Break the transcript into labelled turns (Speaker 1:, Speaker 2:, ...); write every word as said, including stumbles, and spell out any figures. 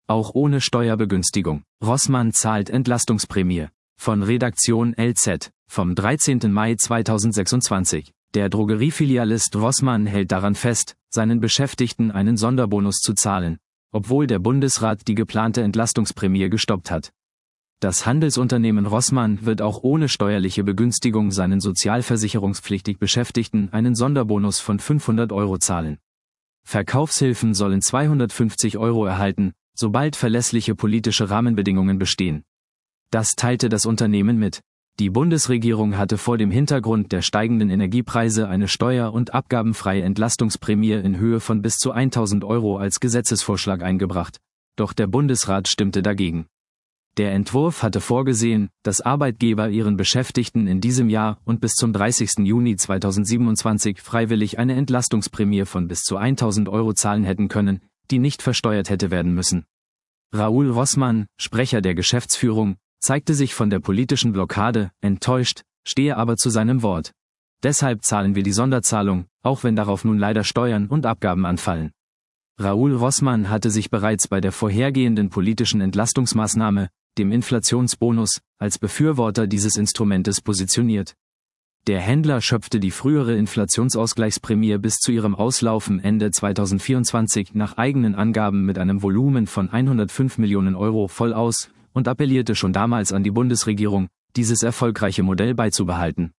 Speaker 1: auch ohne Steuerbegünstigung. Rossmann zahlt Entlastungsprämie. Von Redaktion L Z, vom dreizehnten Mai zweitausendsechsundzwanzig. Der Drogeriefilialist Rossmann hält daran fest, seinen Beschäftigten einen Sonderbonus zu zahlen, obwohl der Bundesrat die geplante Entlastungsprämie gestoppt hat. Das Handelsunternehmen Rossmann wird auch ohne steuerliche Begünstigung seinen sozialversicherungspflichtig Beschäftigten einen Sonderbonus von fünfhundert Euro zahlen. Verkaufshilfen sollen zweihundertfünfzig Euro erhalten, sobald verlässliche politische Rahmenbedingungen bestehen. Das teilte das Unternehmen mit. Die Bundesregierung hatte vor dem Hintergrund der steigenden Energiepreise eine steuer- und abgabenfreie Entlastungsprämie in Höhe von bis zu tausend Euro als Gesetzesvorschlag eingebracht, doch der Bundesrat stimmte dagegen. Der Entwurf hatte vorgesehen, dass Arbeitgeber ihren Beschäftigten in diesem Jahr und bis zum dreißigsten Juni zweitausendsiebenundzwanzig freiwillig eine Entlastungsprämie von bis zu tausend Euro zahlen hätten können, die nicht versteuert hätte werden müssen. Raoul Rossmann, Sprecher der Geschäftsführung, zeigte sich von der politischen Blockade enttäuscht, stehe aber zu seinem Wort. Deshalb zahlen wir die Sonderzahlung, auch wenn darauf nun leider Steuern und Abgaben anfallen. Raoul Rossmann hatte sich bereits bei der vorhergehenden politischen Entlastungsmaßnahme, dem Inflationsbonus, als Befürworter dieses Instrumentes positioniert. Der Händler schöpfte die frühere Inflationsausgleichsprämie bis zu ihrem Auslaufen Ende zweitausendvierundzwanzig nach eigenen Angaben mit einem Volumen von hundertfünf Millionen Euro voll aus und appellierte schon damals an die Bundesregierung, dieses erfolgreiche Modell beizubehalten.